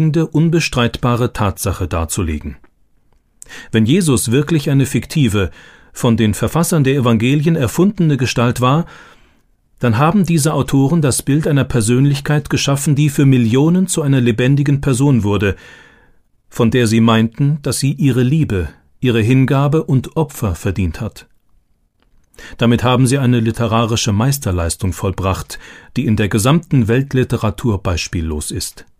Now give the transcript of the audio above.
erschreckende, unbestreitbare Tatsache darzulegen. Wenn Jesus wirklich eine fiktive, von den Verfassern der Evangelien erfundene Gestalt war, dann haben diese Autoren das Bild einer Persönlichkeit geschaffen, die für Millionen zu einer lebendigen Person wurde, von der sie meinten, dass sie ihre Liebe, ihre Hingabe und Opfer verdient hat. Damit haben sie eine literarische Meisterleistung vollbracht, die in der gesamten Weltliteratur beispiellos ist.